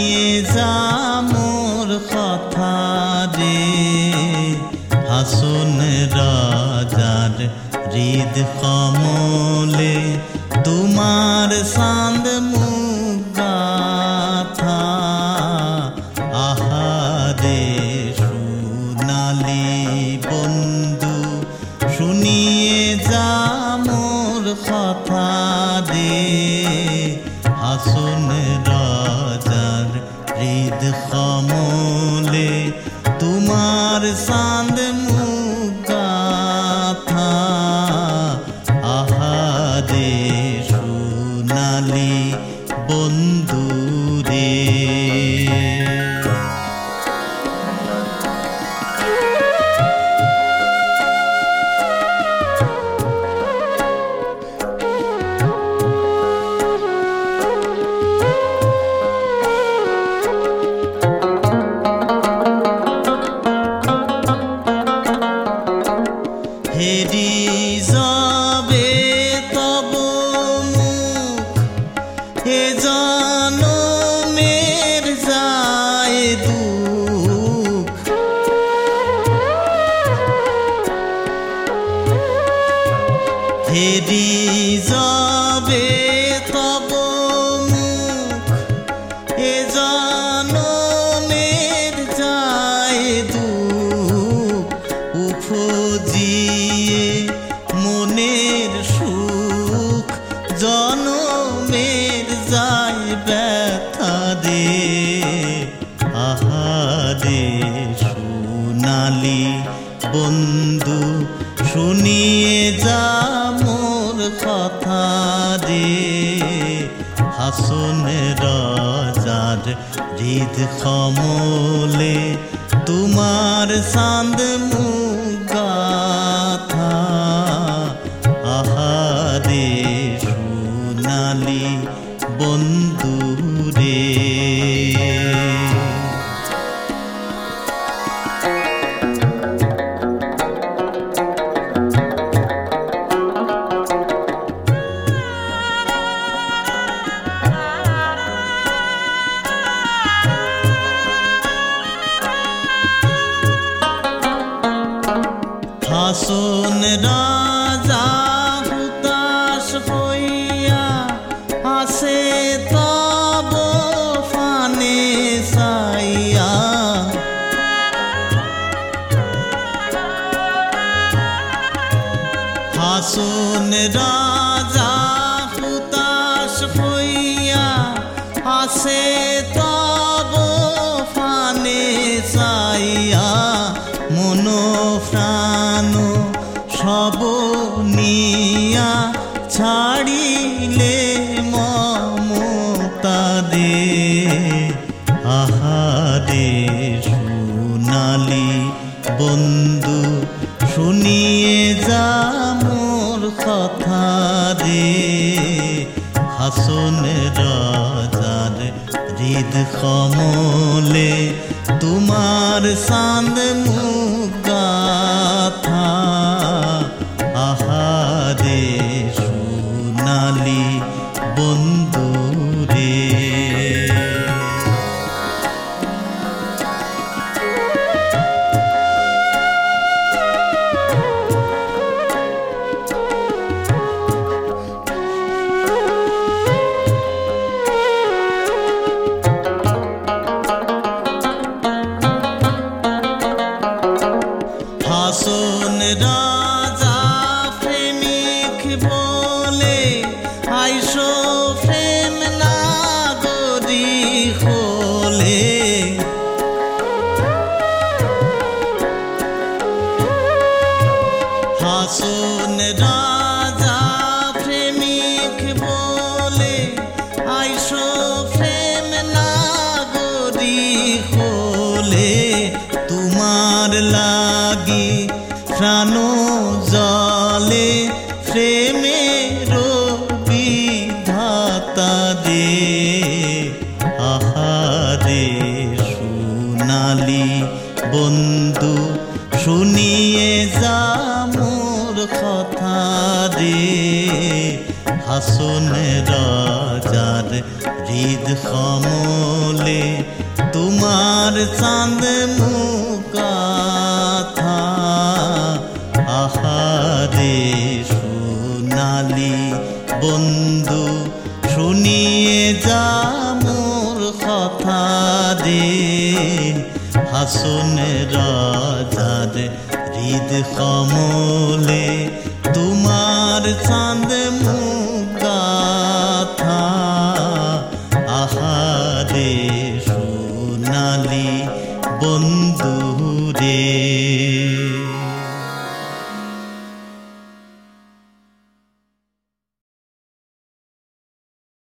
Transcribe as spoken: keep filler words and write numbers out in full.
শুনিয়ে যা মোর কথা রে হাসন রাজার হৃদ কমলে তোমার চাঁদ মুখ গাথা আহারে সোনালি বন্ধু শুনিয়ে যা মোর কথা রে হাসন রাজার হৃদ কমলে তোমার চাঁদ মুখ গাথা আহারে সোনালি বন্ধু রে। হেরি যাবে তব মুখ হে জনমের যায় দুঃখ হেরি যাবে তব মুখ হে জনমের যায় দুঃখ উপজিয়ে মনের সুখ জনমের যায় ব্যথা দে আহারে সোনালি বন্ধু শুনিয়ে যা মোর কথা রে হাসন রাজার হৃদ কমলে তোমার চাঁদ মুখ গাথা আহারে সোনালি বন্ধু রে। হাসন রাজা হুতাশ হইয়া আসে তব ফানে সাইয়া হাসন রাজা হুতাশ হইয়া আসে তব ফানে সাইয়া মন প্রাণ সব নিয়া ছাড়িলে মমতা দে আহারে সোনালি বন্ধু শুনিয়ে যা মোর কথা রে হাসন রাজার হৃদ কমলে তোমার চাঁদ মুখ গাথা আহারে সোনালি বন্ধু রে। হাসন রাজা প্রেমিক বলে আইসো প্রেম নাগরি হলে হাসন রাজা প্রেমিক বলে আইসো প্রেম নাগরি হলে তোমার লাগি প্রাণ জলে প্রেমের বিধাতা দে আহারে সোনালি বন্ধু শুনিয়ে যা মোর কথা রে হাসন রাজার হৃদ কমলে তোমার চাঁদ মুকাথা আহারে সোনালি বন্ধু শুনিয়ে যা মোর কথা রে হাসন রাজার হৃদ কমলে তোমার চাঁদ মুকাথা আহারে সোনালি বন্ধু রে।